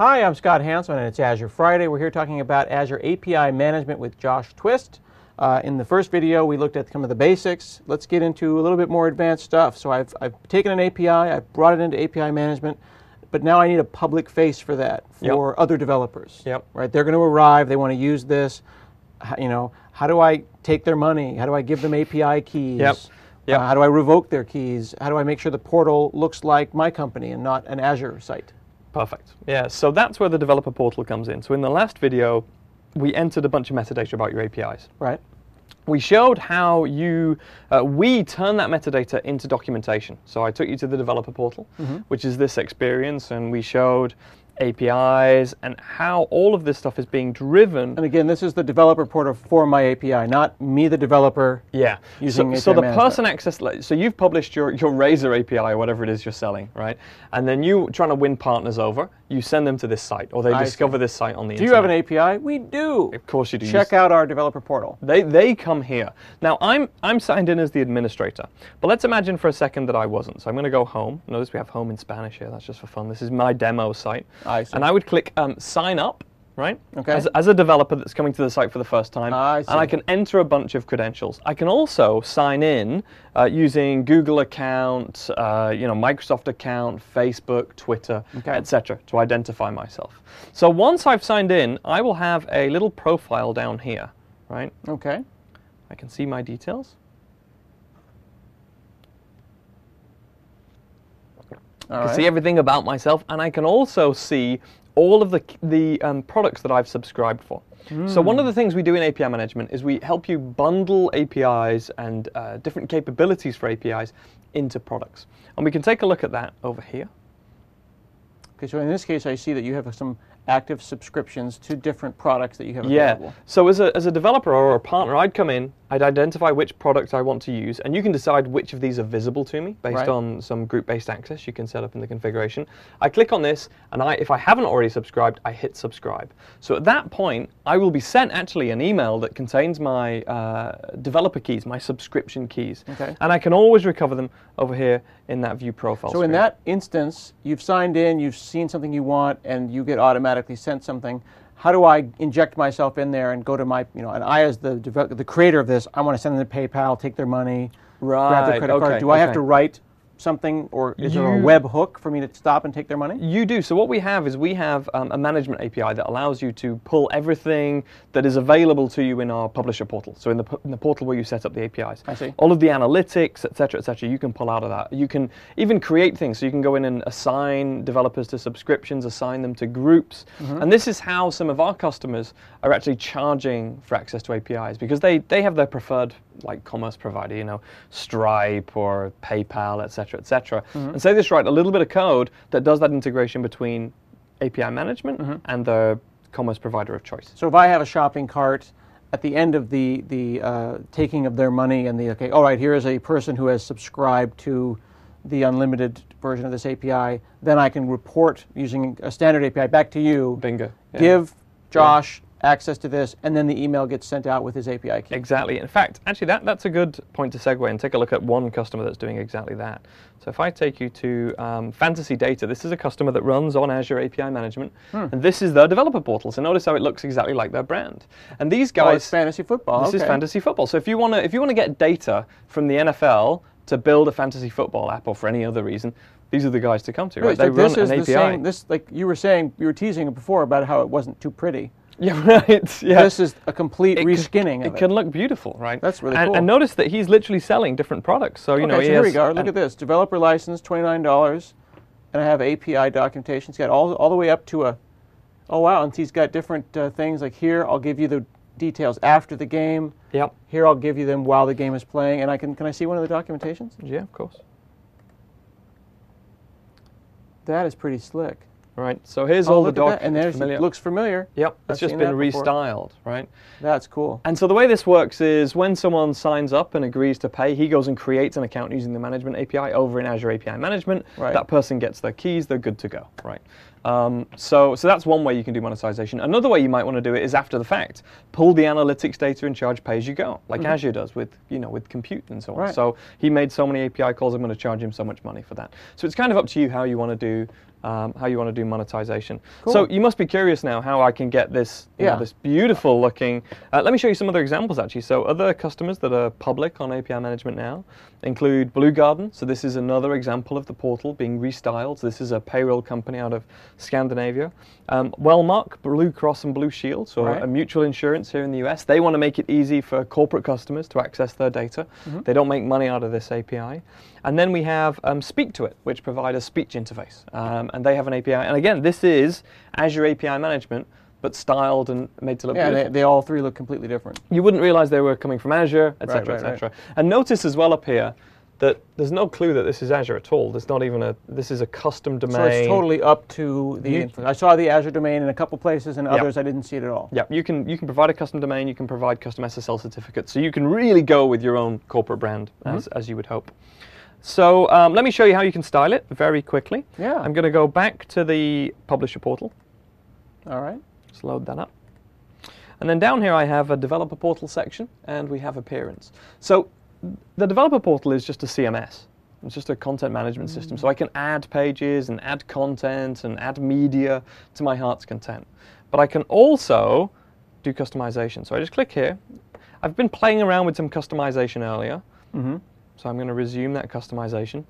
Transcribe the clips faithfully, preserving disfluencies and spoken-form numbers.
Hi, I'm Scott Hanselman, and it's Azure Friday. We're here talking about Azure A P I Management with Josh Twist. Uh, in the first video, we looked at some of the basics. Let's get into a little bit more advanced stuff. So I've, I've taken an A P I, I've brought it into A P I Management, but now I need a public face for that for Yep. other developers. Yep. Right? They're going to arrive. They want to use this. H- You know, how do I take their money? How do I give them A P I keys? Yep. Yep. Uh, how do I revoke their keys? How do I make sure the portal looks like my company and not an Azure site? Perfect. Yeah, so that's where the developer portal comes in. So in the last video, we entered a bunch of metadata about your A P Is. Right. We showed how you, uh, we turn that metadata into documentation. So I took you to the developer portal, Mm-hmm. which is this experience, and we showed A P Is and how all of this stuff is being driven. And again, this is the developer portal for my A P I, not me, the developer. Yeah. Using So, so A P I the management. person access, like, so you've published your, your Razor A P I or whatever it is you're selling, right? And then you trying to win partners over, you send them to this site, or they I discover see. this site on the Do internet. you have an A P I? We do. Of course you do. Check out our developer portal. They, they come here. Now, I'm, I'm signed in as the administrator, but let's imagine for a second that I wasn't. So I'm going to go home. Notice we have home in Spanish here. That's just for fun. This is my demo site. I see. And I would click um, sign up, right? Okay. As, as a developer that's coming to the site for the first time. I see. And I can enter a bunch of credentials. I can also sign in uh, using Google account, uh, you know, Microsoft account, Facebook, Twitter, Okay. et cetera to identify myself. So once I've signed in, I will have a little profile down here, right? Okay. I can see my details. All I can right. see everything about myself, and I can also see all of the, the um, products that I've subscribed for. So one of the things we do in A P I management is we help you bundle A P Is and uh, different capabilities for A P Is into products. And we can take a look at that over here. Okay, so in this case, I see that you have some active subscriptions to different products that you have Yeah. available. So as a, as a developer or a partner, I'd come in, I'd identify which product I want to use, and you can decide which of these are visible to me based Right. on some group-based access you can set up in the configuration. I click on this, and I, if I haven't already subscribed, I hit subscribe. So at that point, I will be sent actually an email that contains my uh, developer keys, my subscription keys. Okay. And I can always recover them over here in that view profile So in screen. that instance, you've signed in, you've seen something you want, and you get automatically sent something. How do I inject myself in there and go to my, you know, and I as the develop, the creator of this, I want to send them to PayPal, take their money, grab their Right, credit card. okay, Do I have okay. to write something, or is there a You- web hook for me to stop and take their money? You do. So what we have is we have um, a management A P I that allows you to pull everything that is available to you in our publisher portal. So in the, pu- in the portal where you set up the A P Is. I see. All of the analytics, et cetera, et cetera, you can pull out of that. You can even create things. So you can go in and assign developers to subscriptions, assign them to groups. Mm-hmm. And this is how some of our customers are actually charging for access to A P Is, because they, they have their preferred like commerce provider, you know, Stripe or PayPal, et cetera, et cetera. Mm-hmm. And say this right, a little bit of code that does that integration between A P I management Mm-hmm. and the commerce provider of choice. So if I have a shopping cart, at the end of the the uh, taking of their money and the okay, all right, here is a person who has subscribed to the unlimited version of this A P I, then I can report using a standard A P I back to you. Bingo. Yeah. Give Josh access to this, and then the email gets sent out with his A P I key. Exactly. In fact, actually, that, that's a good point to segue and take a look at one customer that's doing exactly that. So if I take you to um, Fantasy Data, this is a customer that runs on Azure A P I Management, Hmm. and this is their developer portal. So notice how it looks exactly like their brand. And these Oh, guys, it's fantasy football. this is okay. fantasy football. So if you want to, if you want to get data from the N F L to build a fantasy football app, or for any other reason, these are the guys to come to. Right? Right, They so run this is an the A P I. same. This, like you were saying, you were teasing before about how it wasn't too pretty. Yeah, right. Yeah. This is a complete It reskinning can, of it it. can look beautiful, right? That's really and, cool. And notice that he's literally selling different products. So you know, okay, he so here we has- go. Look and- at this. Developer license, twenty-nine dollars. And I have A P I documentation. It's got all, all the way up to a, oh wow, and he's got different uh, things. Like here, I'll give you the details after the game. Yep. Here, I'll give you them while the game is playing. And I can, can I see one of the documentations? Yeah, of course. That is pretty slick. Right. So here's Oh, all the look at doc. that. And it's there's, familiar. it looks familiar. Yep. I've It's just seen been that before. restyled, right? That's cool. And so the way this works is when someone signs up and agrees to pay, he goes and creates an account using the management A P I over in Azure A P I Management. Right. That person gets their keys, they're good to go, right? Um, so, so that's one way you can do monetization. Another way you might want to do it is after the fact. Pull the analytics data and charge pay as you go, like Mm-hmm. Azure does with, you know, with compute and so on. Right. So he made so many A P I calls, I'm going to charge him so much money for that. So it's kind of up to you how you want to do um, how you want to do monetization. Cool. So you must be curious now how I can get this, you yeah. know, this beautiful looking. Uh, let me show you some other examples actually. So other customers that are public on A P I management now include Blue Garden. So this is another example of the portal being restyled. So this is a payroll company out of Scandinavia. Um, Wellmark, Blue Cross and Blue Shield, so right. a mutual insurance here in the U S. They want to make it easy for corporate customers to access their data. Mm-hmm. They don't make money out of this A P I. And then we have um, Speak to It, which provide a speech interface. Um, and they have an A P I. And again, this is Azure A P I management, but styled and made to look yeah, beautiful. They, they all three look completely different. You wouldn't realize they were coming from Azure, et cetera, right, right, et cetera. right. And notice as well up here that there's no clue that this is Azure at all. There's not even a, this is a custom domain. So it's totally up to the, You, I saw the Azure domain in a couple places, and yep. others I didn't see it at all. Yeah, you can you can provide a custom domain, you can provide custom S S L certificates, so you can really go with your own corporate brand, mm-hmm. as, as you would hope. So um, let me show you how you can style it very quickly. Yeah. I'm going to go back to the publisher portal. All right. Just load that up. And then down here I have a developer portal section, and we have appearance. So the developer portal is just a C M S. It's just a content management mm. system. So I can add pages and add content and add media to my heart's content. But I can also do customization. So I just click here. I've been playing around with some customization earlier. Mm-hmm. So I'm going to resume that customization.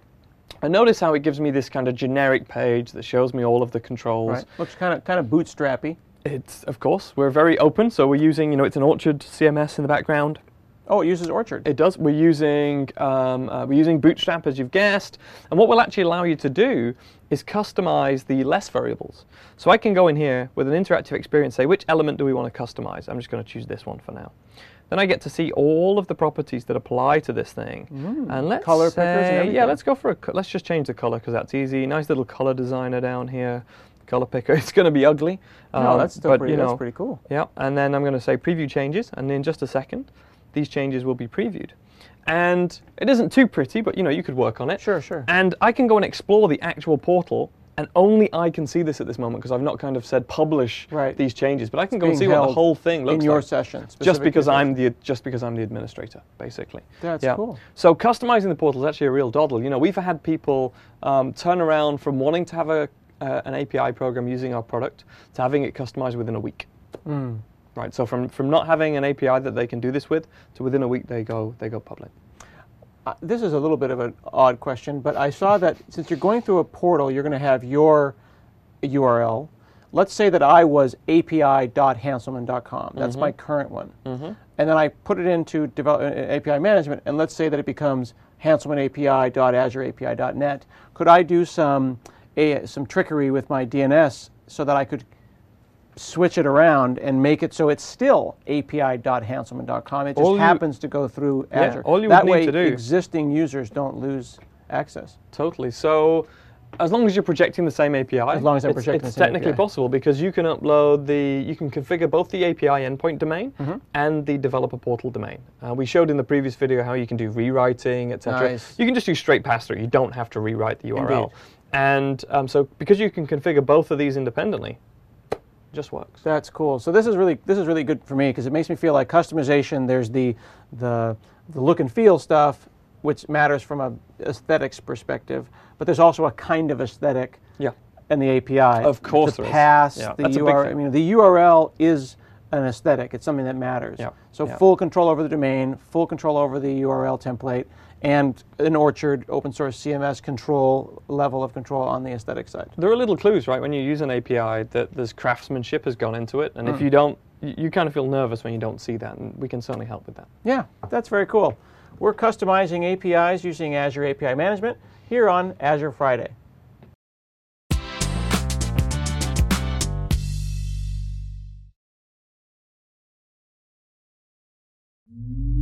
And notice how it gives me this kind of generic page that shows me all of the controls. Right. Looks kind of kind of bootstrappy. It's, of course, we're very open. So we're using, you know, it's an Orchard C M S in the background. Oh, it uses Orchard. It does. We're using um, uh, we're using Bootstrap, as you've guessed, and what will actually allow you to do is customize the less variables. So I can go in here with an interactive experience, say which element do we want to customize. I'm just going to choose this one for now. Then I get to see all of the properties that apply to this thing. Mm, and let's color say, pickers and everything. Yeah, let's go for a. Let's just change the color because that's easy. Nice little color designer down here. Color picker. It's going to be ugly. No, um, that's still but, pretty. You know, that's pretty cool. Yeah, and then I'm going to say preview changes, and in just a second, these changes will be previewed. And it isn't too pretty, but you know, you could work on it. Sure, sure. And I can go and explore the actual portal, and only I can see this at this moment because I've not kind of said publish right. these changes, but I can it's go and see what the whole thing looks like. in your session. Just because I'm the just because I'm the administrator, basically. That's yeah. cool. So customizing the portal is actually a real doddle. You know, we've had people um, turn around from wanting to have a uh, an A P I program using our product to having it customized within a week. Mm. Right, so from, from not having an A P I that they can do this with, to within a week they go they go public. Uh, this is a little bit of an odd question, but I saw that since you're going through a portal, you're going to have your U R L. Let's say that I was A P I dot hanselman dot com. That's mm-hmm. my current one. Mm-hmm. And then I put it into develop, uh, A P I management, and let's say that it becomes hanselman A P I dot azure A P I dot net. Could I do some a, some trickery with my D N S so that I could switch it around and make it so it's still A P I dot hanselman dot com. It just all happens you, to go through yeah, Azure. All you that would way, need to do. existing users don't lose access. Totally. So as long as you're projecting the same A P I, as long as I'm it's, projecting it's the same technically A P I. possible because you can upload the, you can configure both the A P I endpoint domain mm-hmm. and the developer portal domain. Uh, we showed in the previous video how you can do rewriting, et cetera. Nice. You can just do straight pass-through. You don't have to rewrite the U R L. Indeed. And um, so because you can configure both of these independently, it just works. That's cool. So this is really this is really good for me because it makes me feel like customization. There's the the the look and feel stuff, which matters from a aesthetics perspective, but there's also a kind of aesthetic. Yeah. And the A P I. Of course the there is. pass, Yeah, the that's a U big R L. thing. I mean, the U R L is an aesthetic. It's something that matters. Yeah. So Yeah. full control over the domain, full control over the U R L template, and an Orchard open source C M S control level of control on the aesthetic side. There are little clues, right, when you use an A P I that there's craftsmanship has gone into it, and Mm. if you don't, you, you kind of feel nervous when you don't see that, and we can certainly help with that. Yeah, that's very cool. We're customizing A P Is using Azure A P I Management here on Azure Friday. Mm-hmm.